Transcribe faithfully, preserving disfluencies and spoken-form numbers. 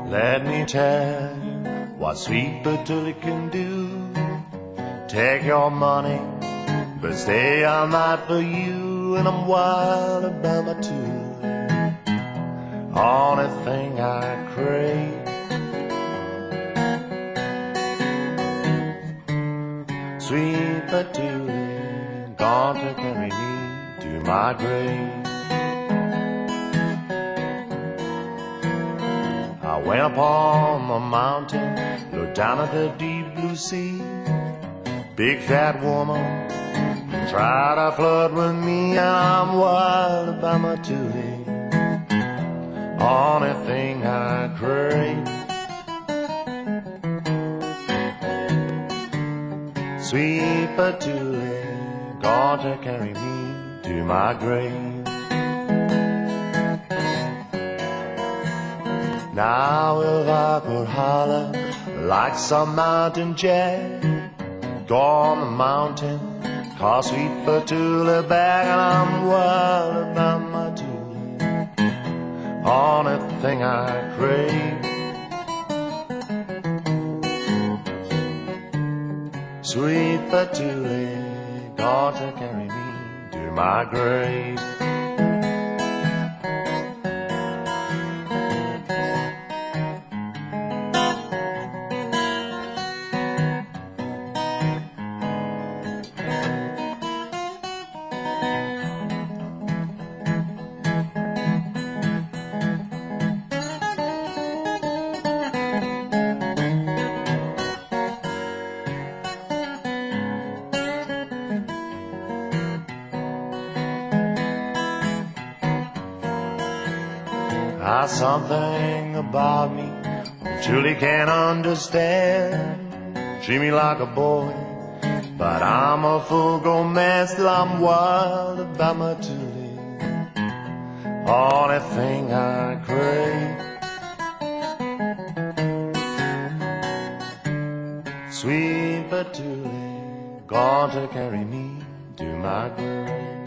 Let me tell you what sweet Patoolie can do. Take your money, but stay all night for you. And I'm wild about my Toolie, only thing I crave. Sweet Patoolie, gone to carry me to my grave. I went upon the mountain, looked down at the deep blue sea. Big fat woman tried to flirt with me, and I'm wild about my Toolie, only thing I crave. Sweet Patoolie, gone to carry me to my grave. Now if I could holler like some mountain jack, go on the mountain, call sweet Patoolie back, and I'm wild about my Toolie, only thing I crave. Sweet Patoolie, gone to carry me to my grave. There's something about me Julie can't understand. Treat me like a boy, but I'm a full-grown man. Still I'm wild about my Toolie, only thing I crave. Sweet Patoolie, gone to carry me to my grave.